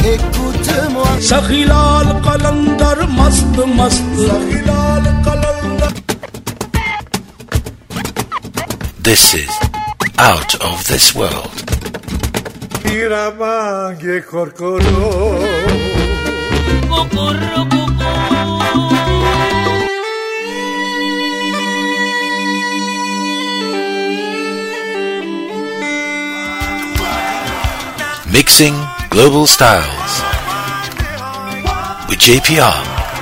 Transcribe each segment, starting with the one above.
écoute-moi. Sakhilal Qalandar mast mast. Sakhilal Qalandar. This is Out of This World. Iramange korkoro. Kokorro koko. Mixing Global Styles with JPR.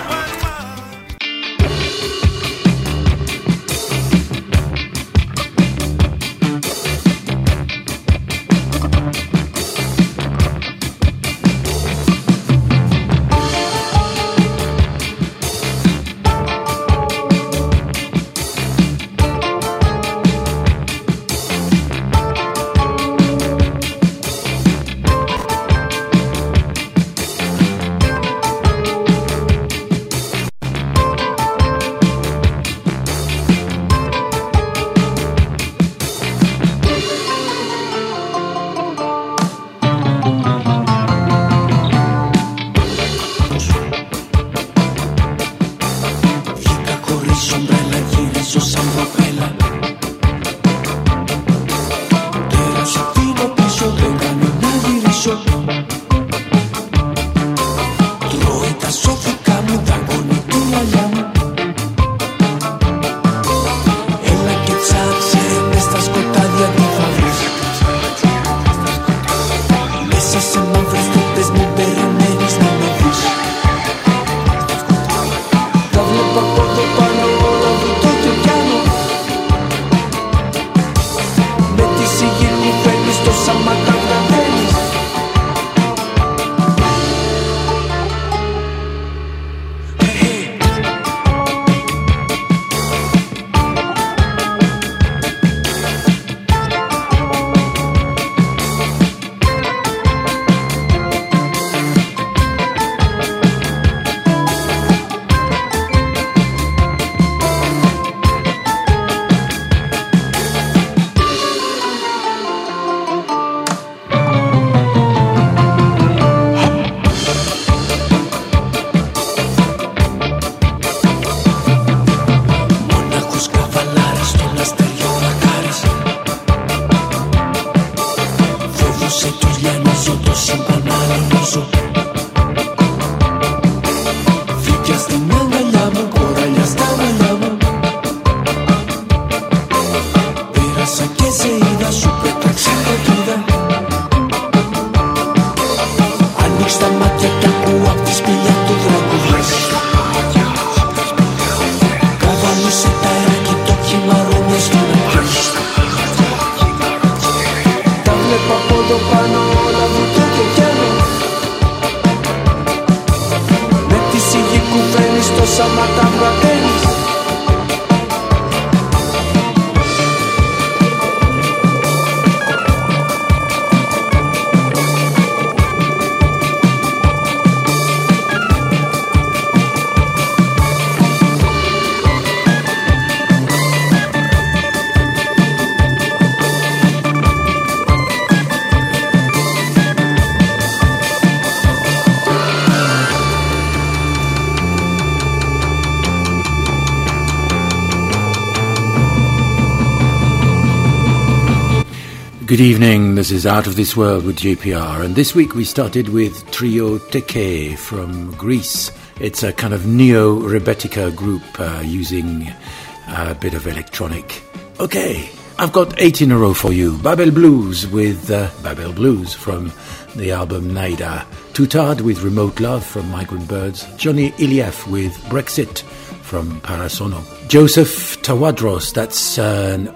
Good evening, this is Out of This World with JPR, and this week we started with Trio Teke from Greece. It's a kind of neo-Rebetica group using a bit of electronic. Okay, I've got 8 in a row for you. Babel Blues with Babel Blues from the album Naida. Tutad with Remote Love from Migrant Birds. Johnny Iliev with Brexit from Parasono. Joseph Tawadros, that's an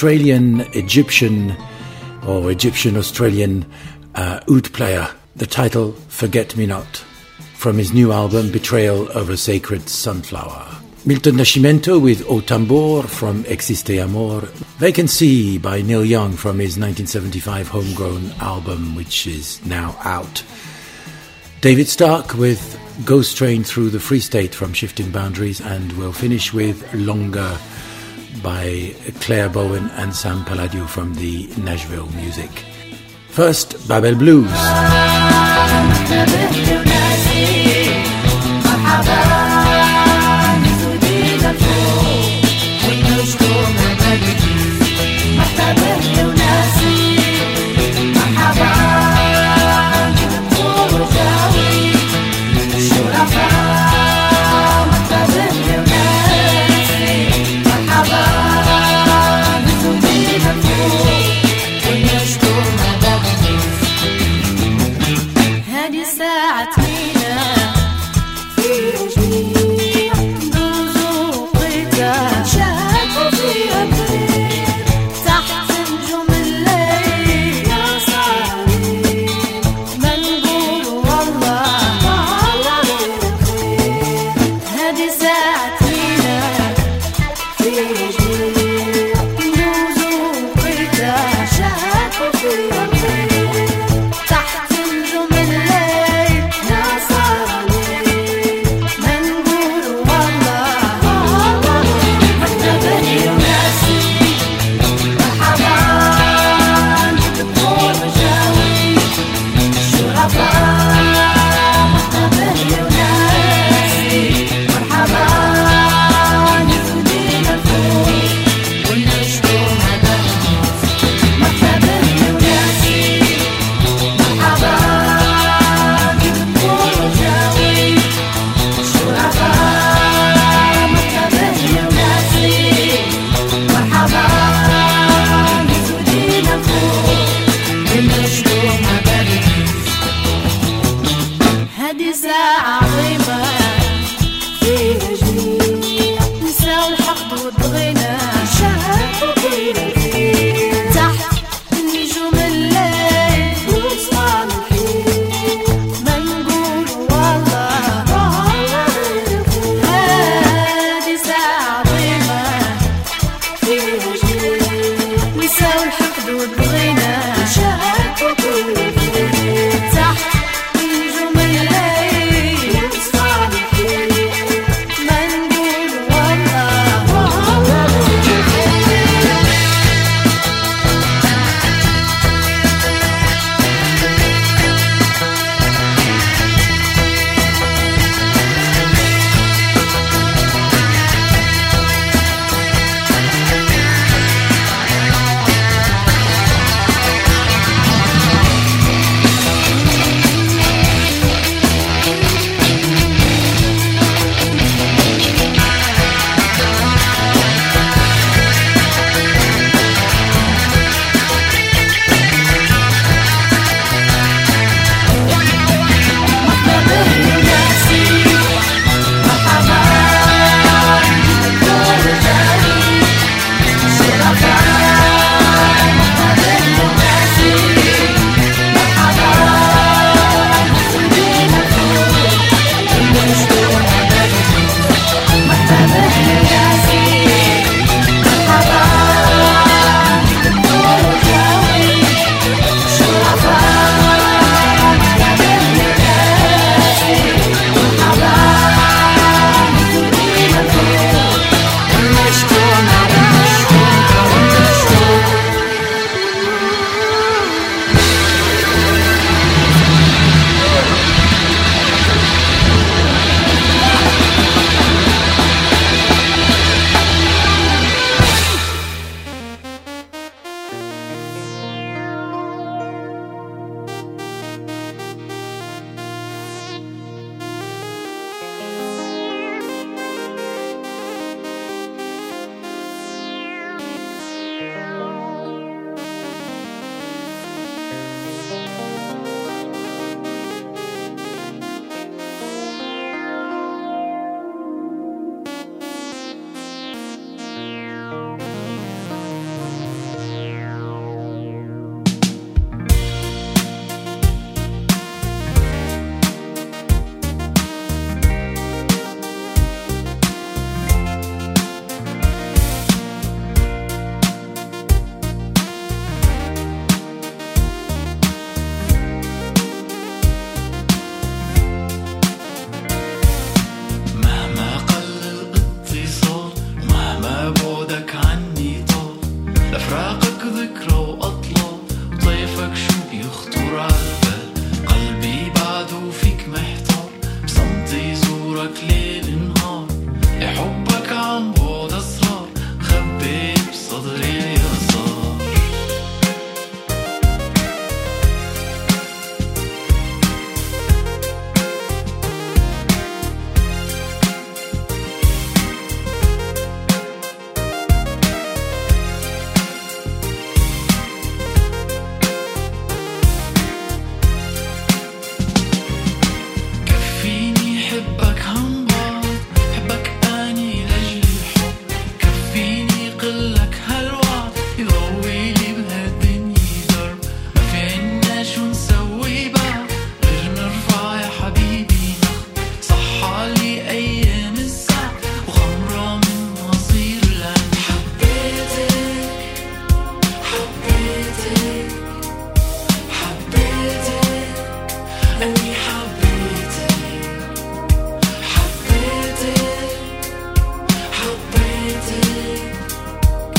Australian-Egyptian or Egyptian-Australian oud player. The title, Forget Me Not, from his new album, Betrayal of a Sacred Sunflower. Milton Nascimento with O Tambor from Existe Amor. Vacancy by Neil Young from his 1975 homegrown album, which is now out. David Stark with Ghost Train Through the Free State from Shifting Boundaries, and we'll finish with Longer by Claire Bowen and Sam Palladio from the Nashville Music. First, Babel Blues. يقلك هالوعد يضوي لي بهالدنيا درب ما في عنا شو نسوي بعد غير نرفع يا حبيبي نخ صحالي أيام السعد وخمرة من مصير العين حبيتك حبيتك حبيتك أني حبيتك حبيتك حبيتك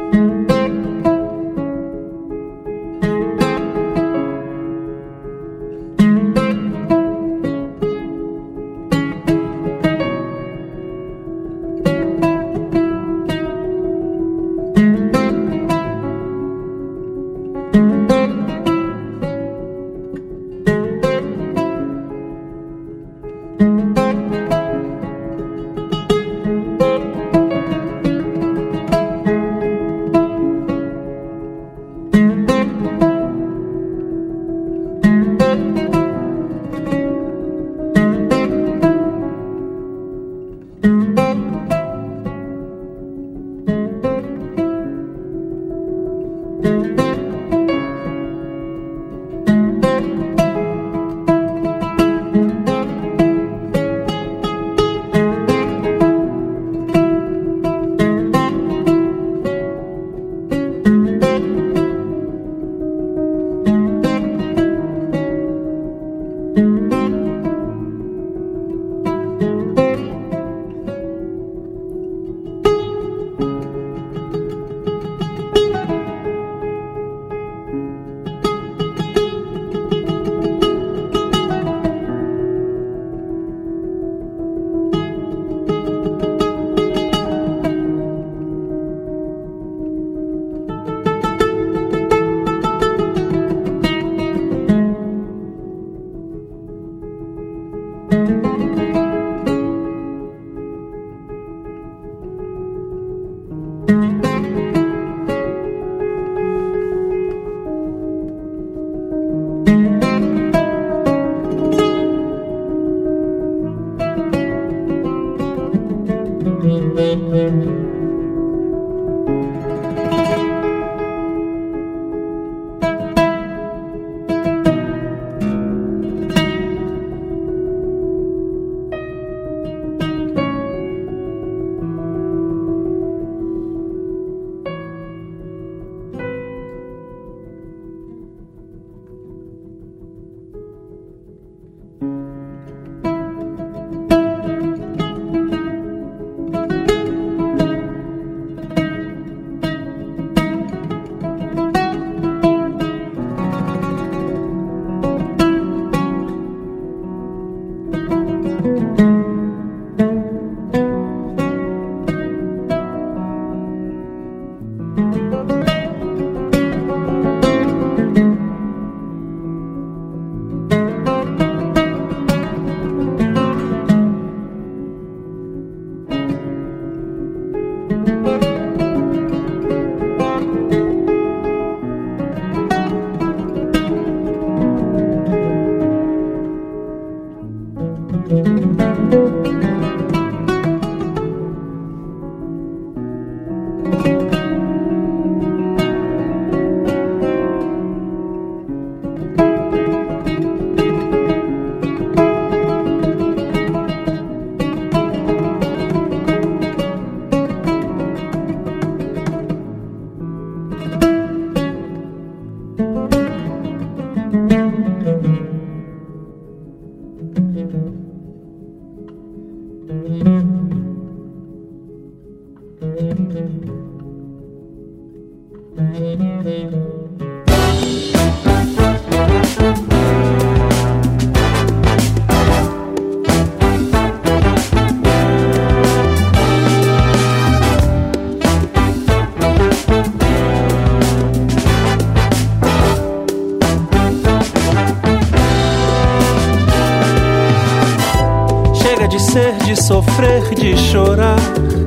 De sofrer, de chorar,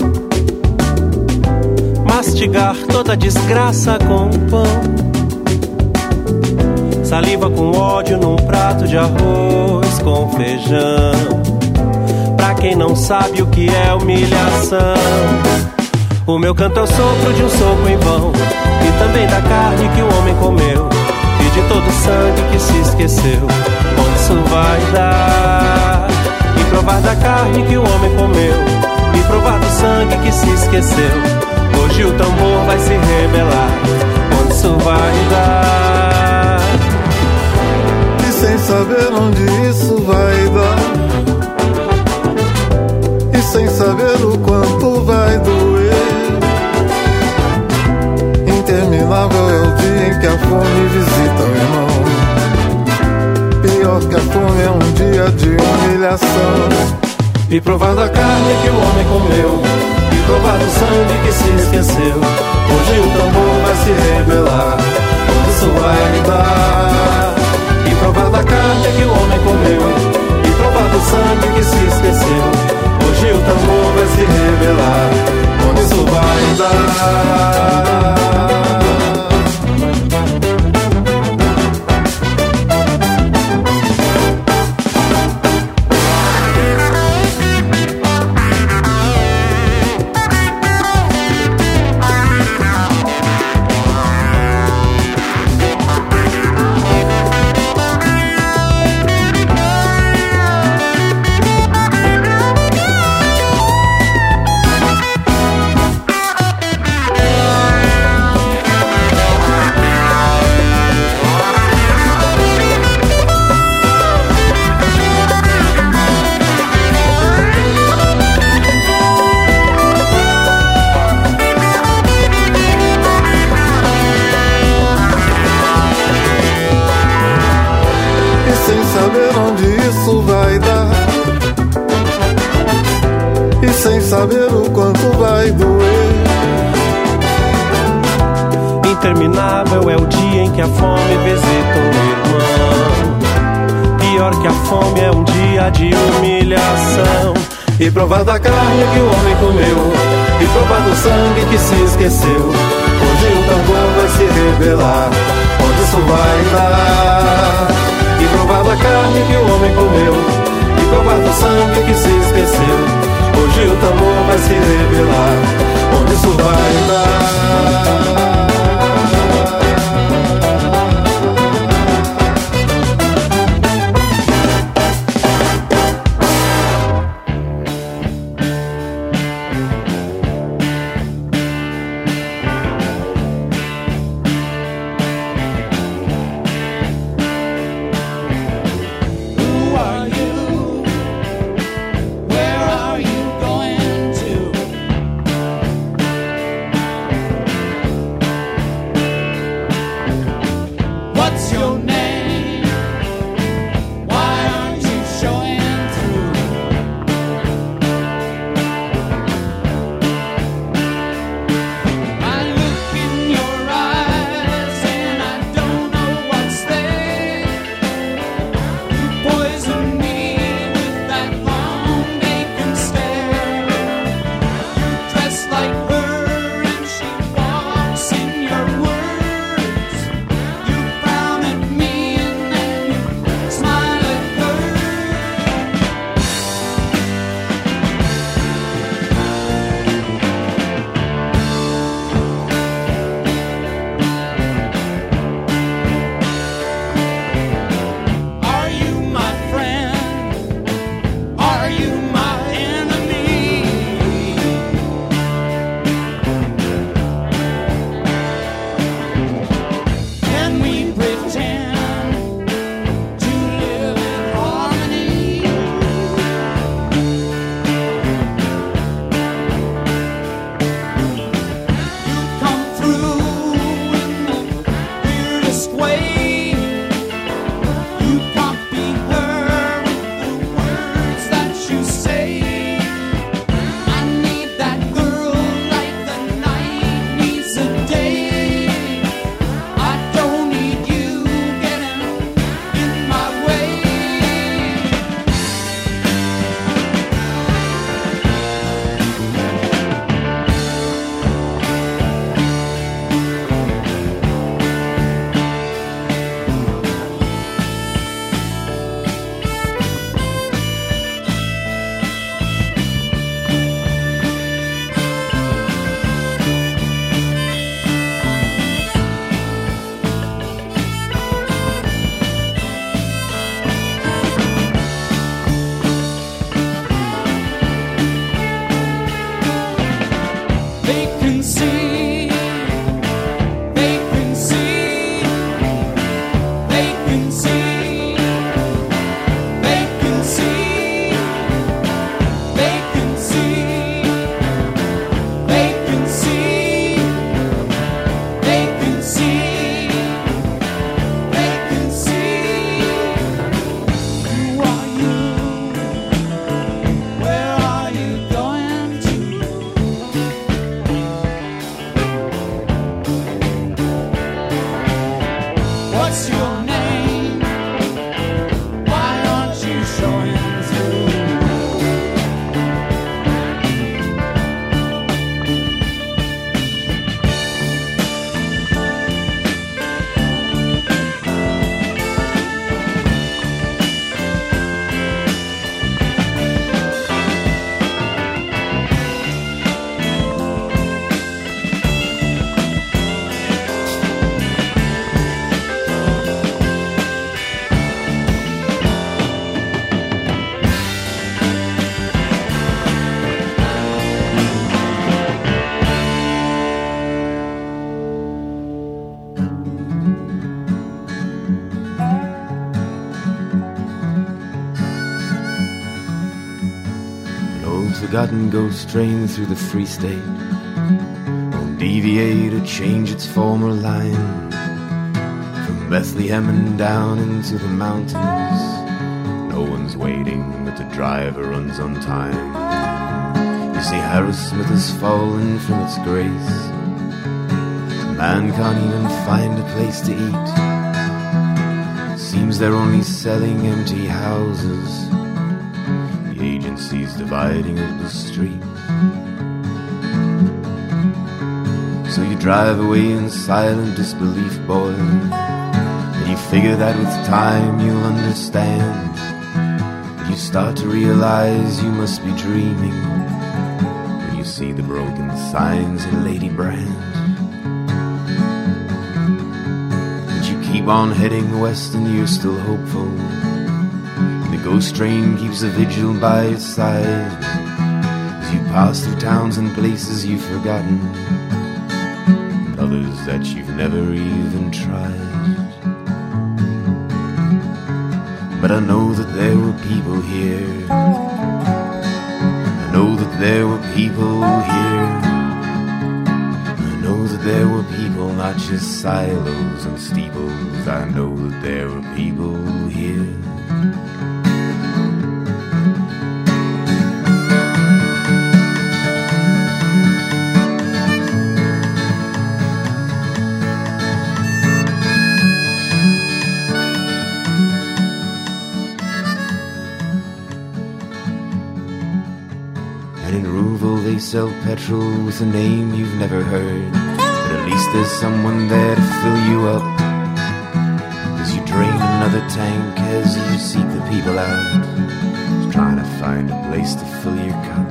mastigar toda desgraça com pão, saliva com ódio num prato de arroz com feijão. Pra quem não sabe o que é humilhação, o meu canto é o sopro de um soco em vão, e também da carne que o homem comeu, e de todo o sangue que se esqueceu. Onde isso vai dar? E provar da carne que o homem comeu, e provar do sangue que se esqueceu. Hoje o tambor vai se rebelar. Onde isso vai dar? E sem saber onde isso vai dar, e sem saber o quanto vai doer, dia de humilhação. E provar da carne que o homem comeu, e provar do sangue que se esqueceu. Hoje o tambor vai se revelar, onde isso vai dar. E provar da carne que o homem comeu, e provar do sangue que se esqueceu. Hoje o tambor vai se revelar, onde isso vai dar. Saber onde isso vai dar, e sem saber o quanto vai doer. Interminável é o dia em que a fome visita o irmão. Pior que a fome é um dia de humilhação. E provar da carne que o homem comeu, e provar do sangue que se esqueceu. Hoje o tambor vai se revelar, onde isso vai dar. E provar da carne que o homem comeu, e provar do sangue que se esqueceu. Hoje o tambor vai se revelar, onde isso vai dar. Who are you? forgotten ghost train through the Free State won't deviate or change its former line. From Bethlehem and down into the mountains, no one's waiting, but the driver runs on time. You see, Harrismith has fallen from its grace. Man can't even find a place to eat. Seems they're only selling empty houses. The agency's dividing up the street. So you drive away in silent disbelief, boy, and you figure that with time you'll understand. You start to realize you must be dreaming when you see the broken signs in Lady Brand. But you keep on heading west and you're still hopeful. And the ghost train keeps a vigil by your side as you pass through towns and places you've forgotten, and others that you've never even tried. But I know that there were people here. I know that there were people here. I know that there were people, not just silos and steeples. I know that there were people here. Sell petrol with a name you've never heard, but at least there's someone there to fill you up as you drain another tank, as you seek the people out, just trying to find a place to fill your cup.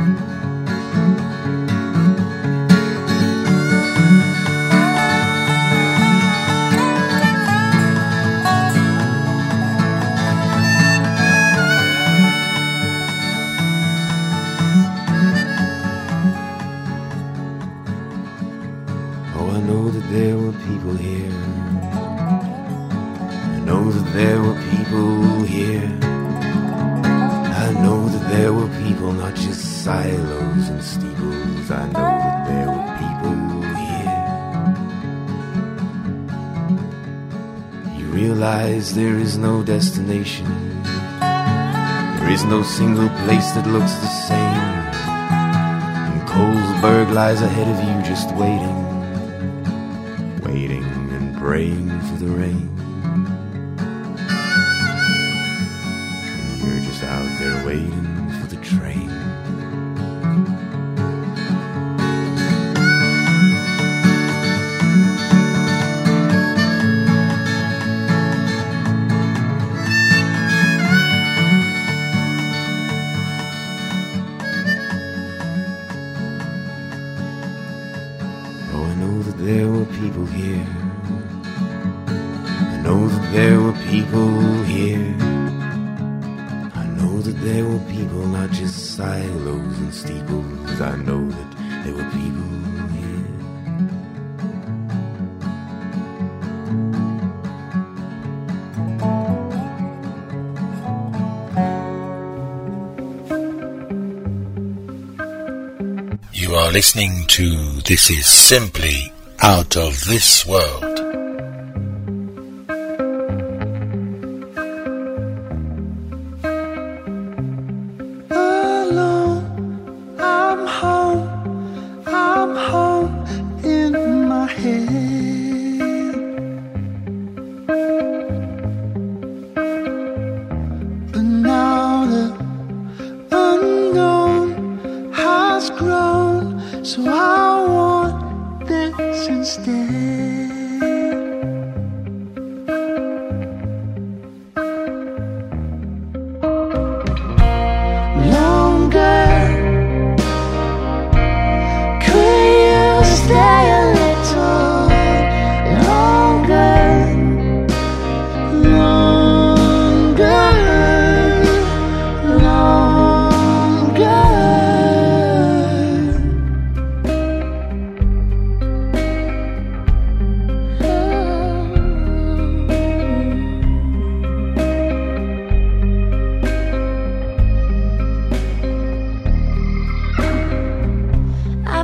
Silos and steeples, I know that there were people here. You realize there is no destination. There is no single place that looks the same. And Colesburg lies ahead of you just waiting, waiting and praying for the rain. And you're just out there waiting for the train. Silos and steeples, I know that there were people here. You are listening to This Is Simply Out of This World.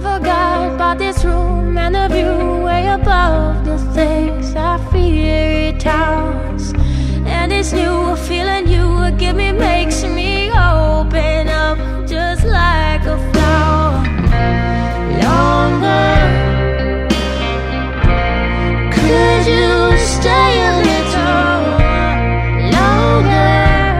forgot about this room and the view way above the things I fear it towers. And this new feeling you would give me makes me open up just like a flower. Longer, could you stay a little longer?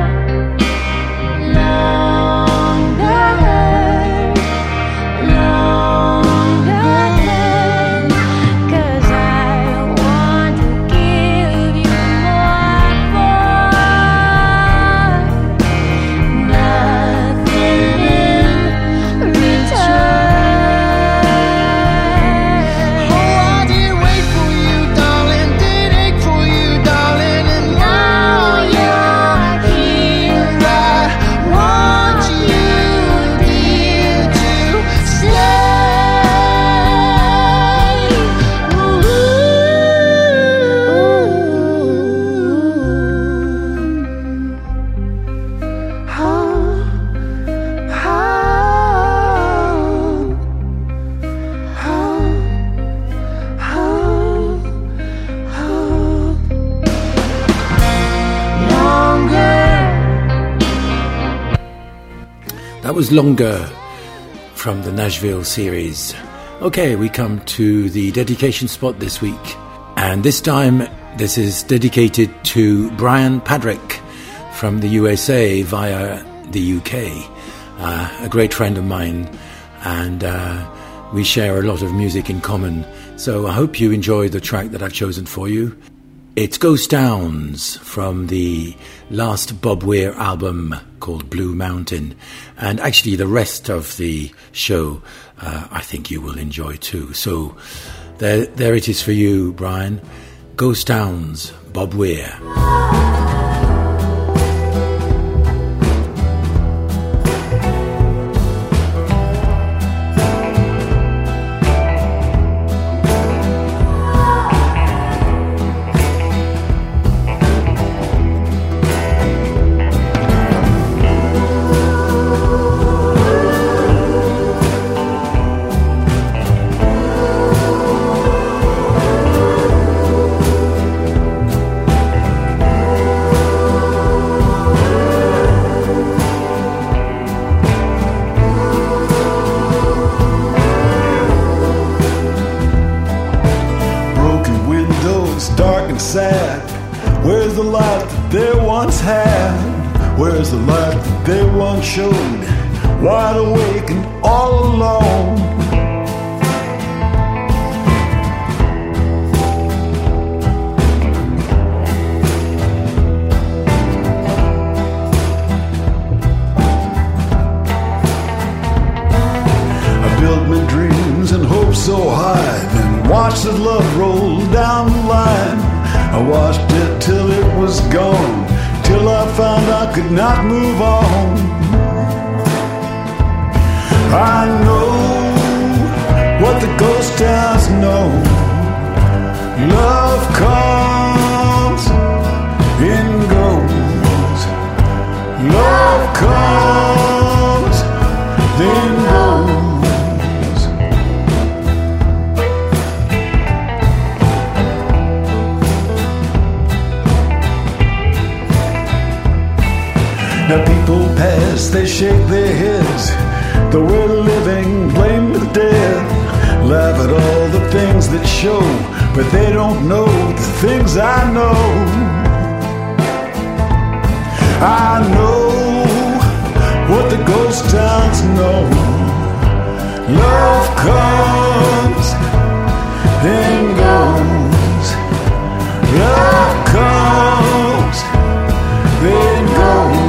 That was Longer from the Nashville series. Okay, we come to the dedication spot this week. And this time, this is dedicated to Brian Padrick from the USA via the UK. A great friend of mine, and we share a lot of music in common. So I hope you enjoy the track that I've chosen for you. It's Ghost Towns from the last Bob Weir album called Blue Mountain. And actually the rest of the show I think you will enjoy too. So there it is for you, Brian. Ghost Towns, Bob Weir. Where's the light that they once had? Where's the light that they once showed? Wide awake and all alone. I built my dreams and hopes so high, and watched the love roll down the line. I watched it till it was gone, till I found I could not move on. I know what the ghost towns know. Love comes and goes. Love comes, then goes. Now people pass, they shake their heads. The way the living blame the dead. Laugh at all the things that show, but they don't know the things I know. I know what the ghost towns know. Love comes, then goes. Love comes, then goes.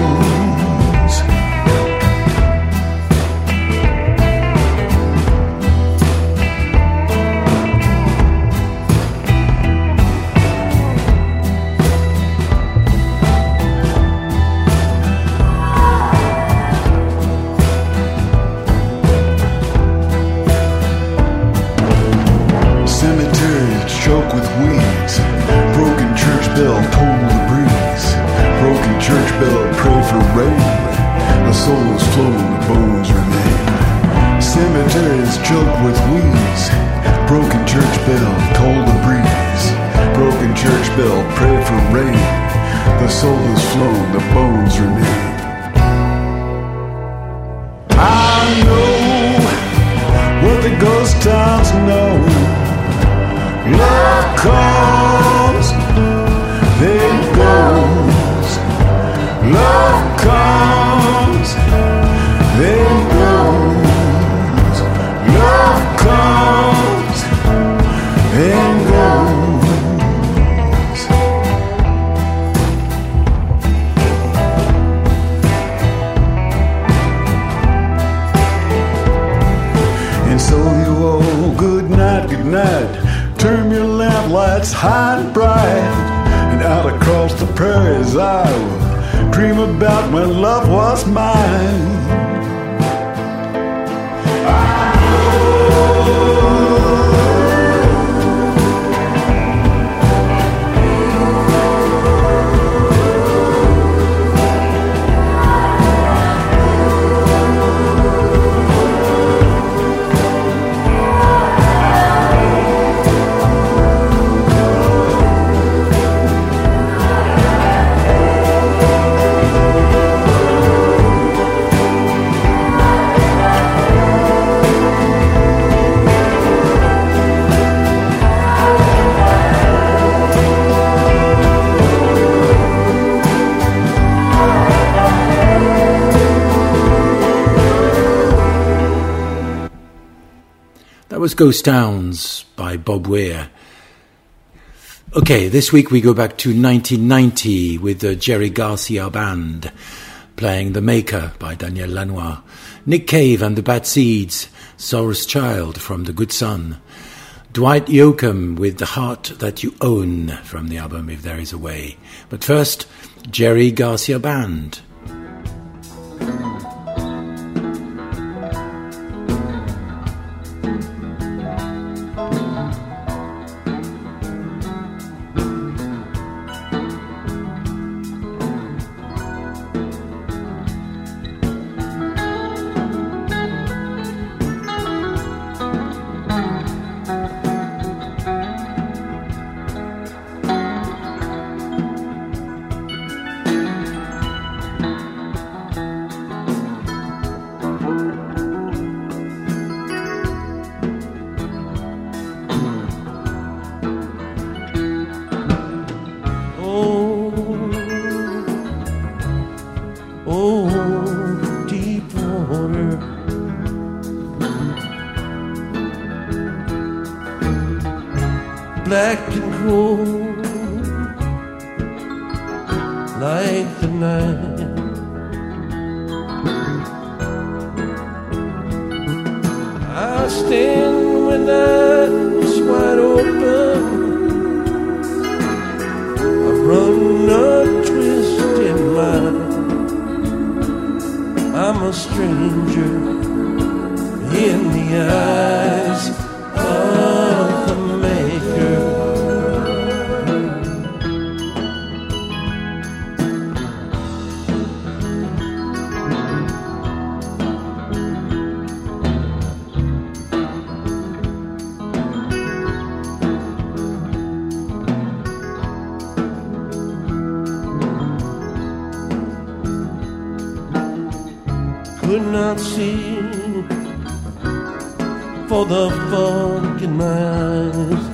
with wheeze. Broken church bell tolled the breeze. Broken church bell prayed for rain. The soul has flown, the bones remain. I know what the ghost towns know. Love comes, then goes. Love comes, then goes. Love comes, then goes. And so you all, good night, turn your lamp lights high and bright, and out across the prairies I will dream about when love was mine. Was Ghost Towns by Bob Weir. Okay, this week we go back to 1990 with the Jerry Garcia Band playing The Maker by Daniel Lanois, Nick Cave and the Bad Seeds, Sorrow's Child from The Good Son, Dwight Yoakam with The Heart That You Own from the album If There Is a Way. But first, Jerry Garcia Band. Black and cold like the night. I stand with eyes wide open. I run a twist in mine. I'm a stranger in the eyes of the Maker. Could not see for the fog in my eyes.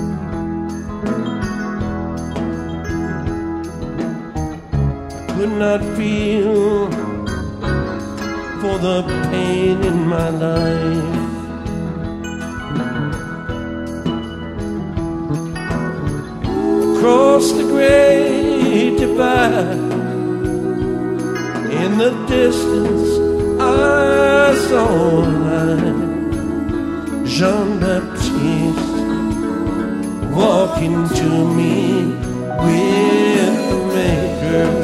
I could not feel for the pain in my life. Across the great divide, in the distance I saw a light. Jean-Baptiste walking to me with the Maker.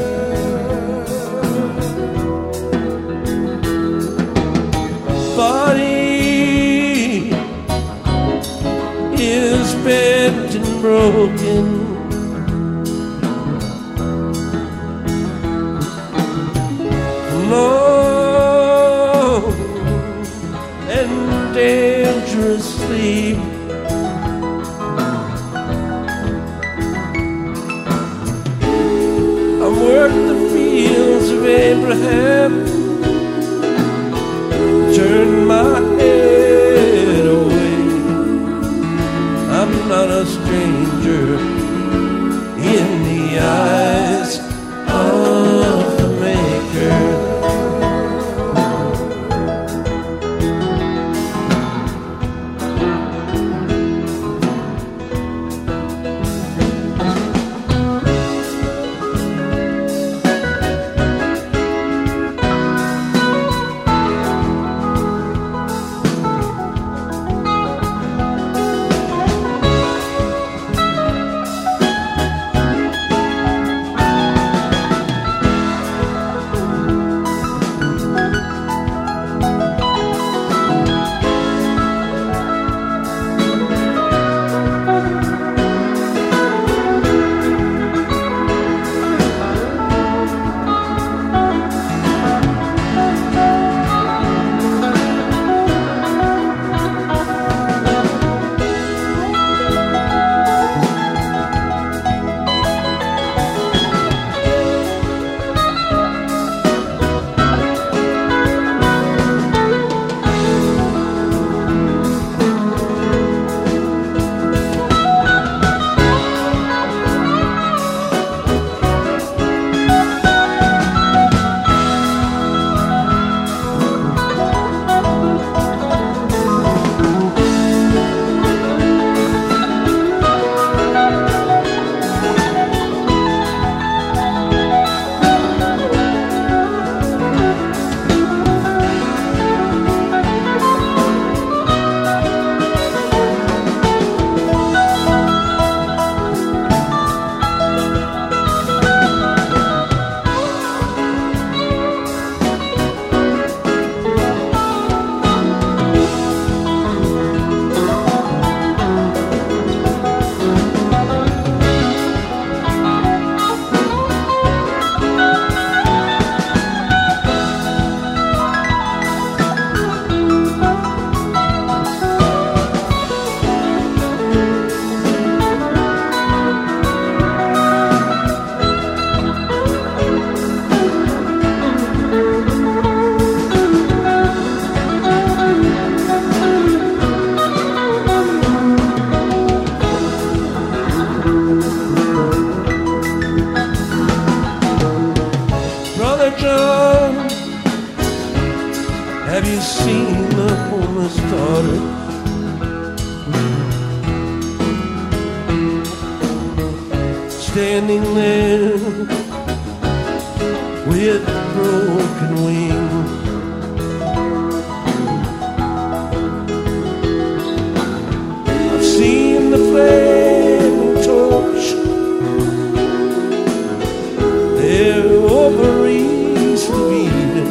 Body is bent and broken. Long and dangerous asleep. I worked the fields of Abraham, turned my head away. I'm not a stranger in the eyes of the Maker. Have you seen the homeless daughter? Standing there with broken wing. I've seen the flame torch their ovaries of Eden,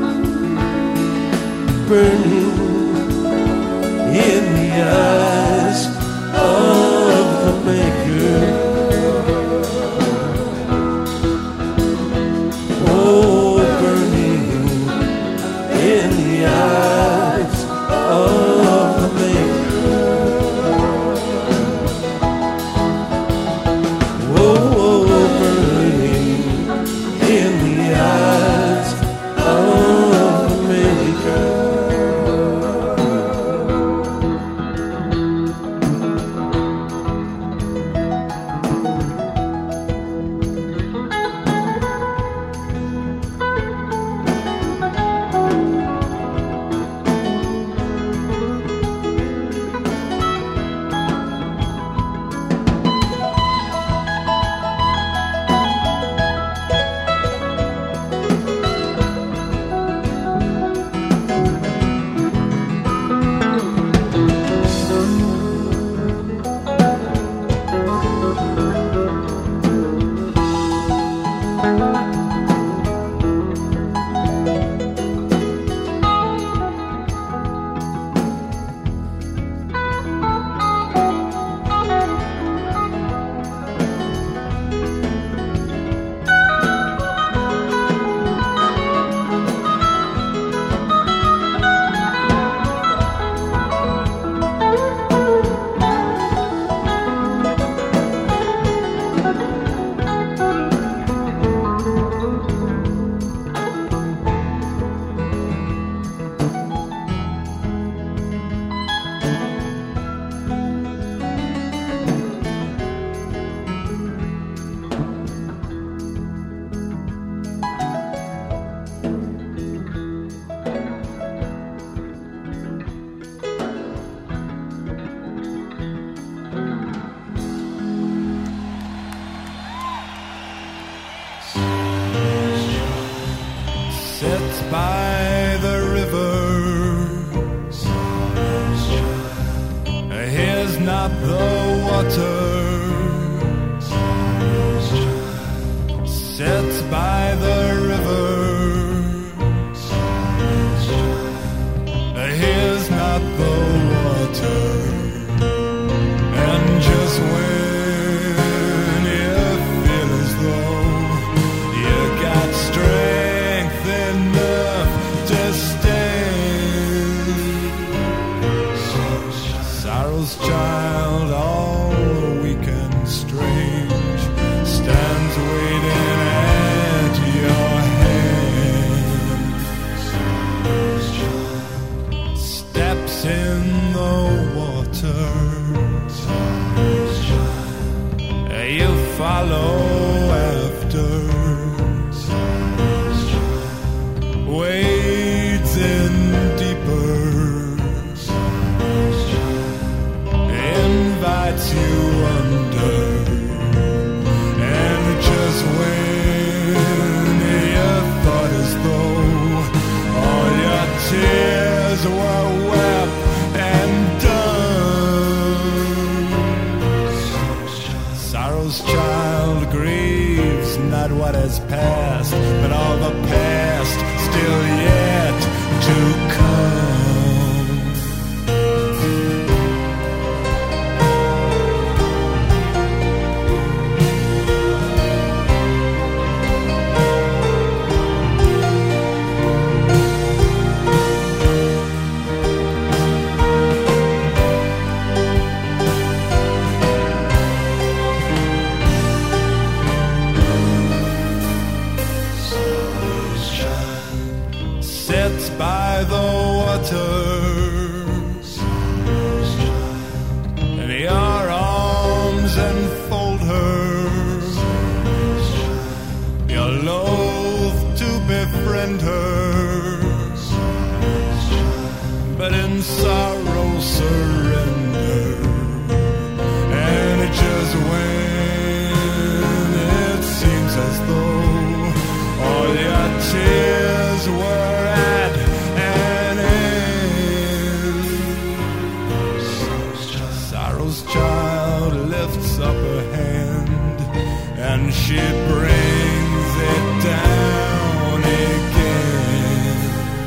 burning in the eyes of the Maker. Oh, burning not the waters, sits by the rivers. Here's not the water, and just when you feel as though you got strength enough to stand, sorrow's child, all weak and strange, stands waiting at your hand, steps in the water, you follow after, wades in deeper, invites you under, and just when you thought as though all your tears were wept and done, sorrow's child grieves not what has passed, but all the past still yet to come. Sits by the waters, and your arms enfold her. You're loath to befriend her, but in sorrow surrender. And just when it seems as though all your tears were at an end, sorrow's child lifts up her hand, and she brings it down again.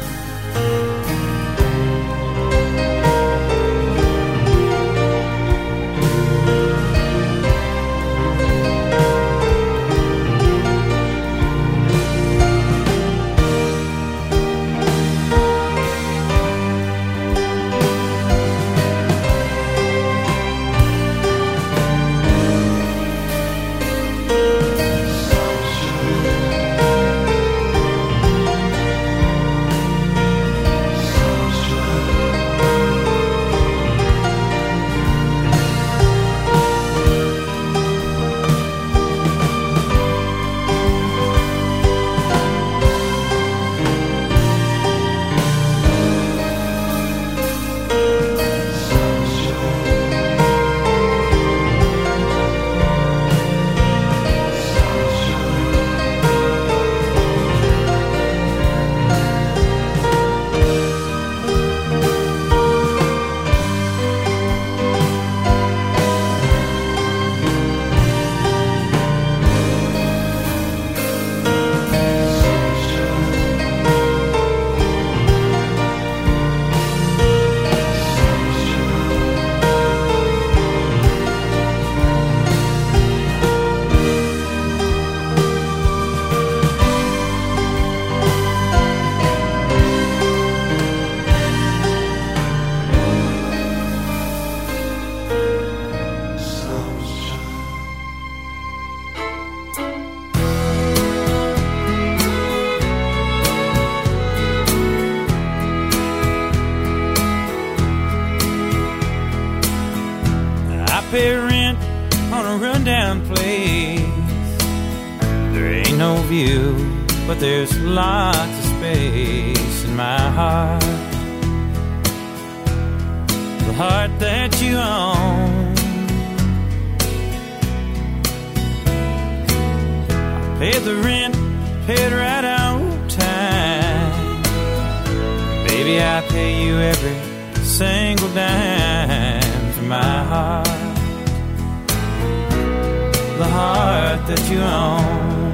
pay rent on a rundown place. There ain't no view, but there's lots of space in my heart. The heart that you own. I paid the rent, paid right on time. Baby, I pay you every single dime for my heart. heart that you own.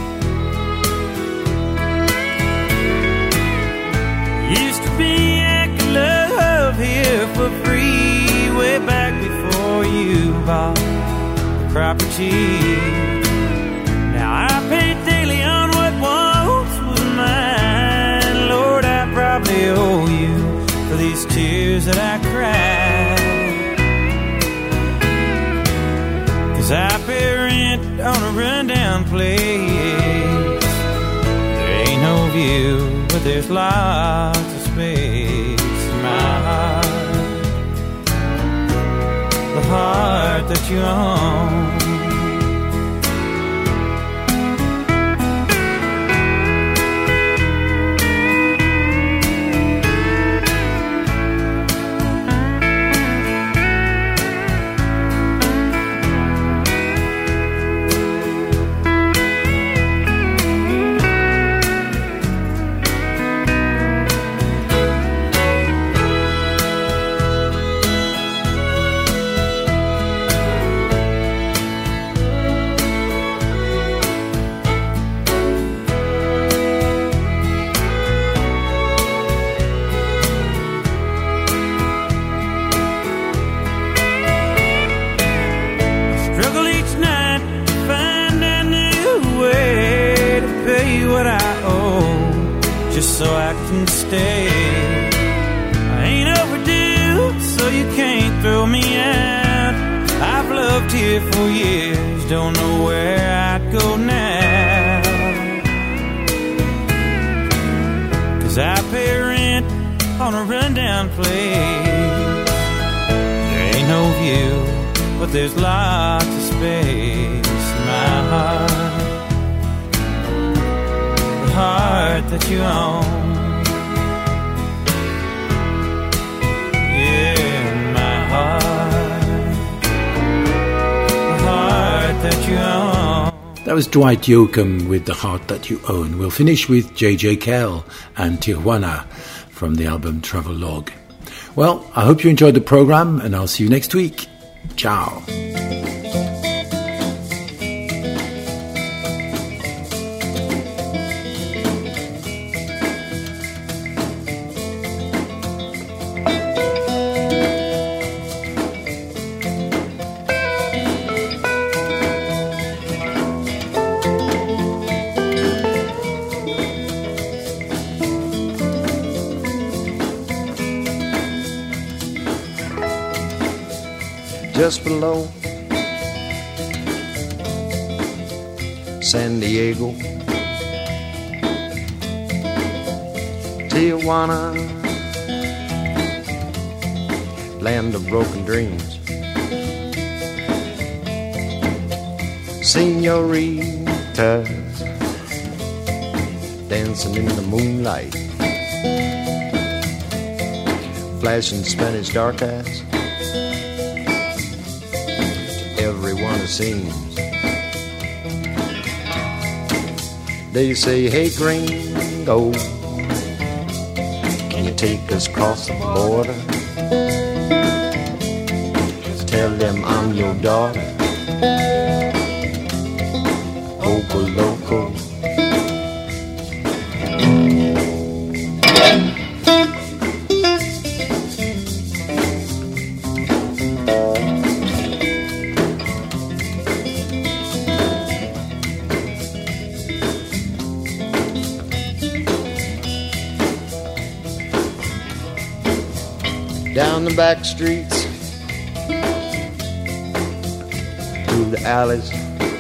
Used to be I could love here for free way back before you bought the property. Now I pay daily on what once was mine. Lord, I probably owe you for these tears that I cried. 'Cause I pay rent on a rundown place. There ain't no view, but there's lots of space in my heart. The heart that you own. So I can stay. I ain't overdue, so you can't throw me out. I've loved here for years, don't know where I'd go now. 'Cause I pay rent on a rundown place. There ain't no view, but there's lots of space in my heart. Heart that you own. Yeah, my heart. The heart that you own. That was Dwight Yoakam with The Heart That You Own. We'll finish with J.J. Kell and Tijuana from the album Travelogue. Well, I hope you enjoyed the program, and I'll see you next week. Ciao. Just below San Diego, Tijuana, land of broken dreams. Senoritas dancing in the moonlight, flashing Spanish dark eyes. Everyone it seems. They say, hey gringo, can you take us across the border? Tell them I'm your daughter. Oco loco. Down the back streets, through the alleys,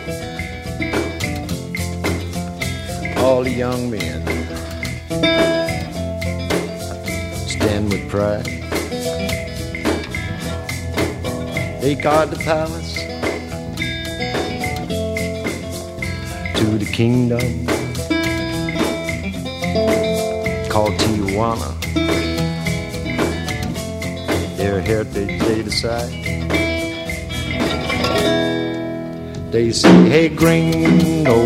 all the young men stand with pride. They guard the palace to the kingdom called Tijuana. Their heritage they decide. They say, hey gringo,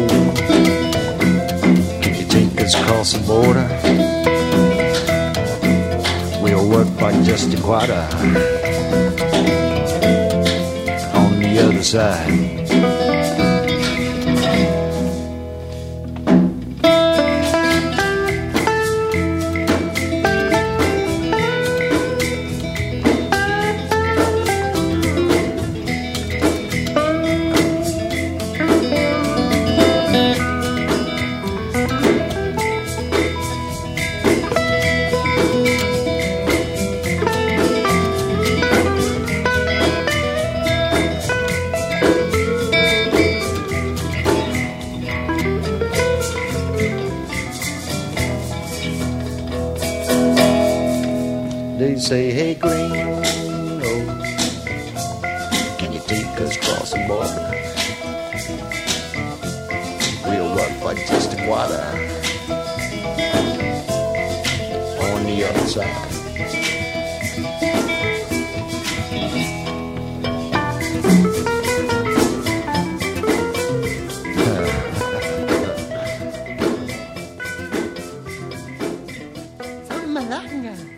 can you take us across the border? We'll work by just a quarter on the other side. say, hey, gringo, can you take us across the border? We'll work for just a quarter on the other side. Malanga.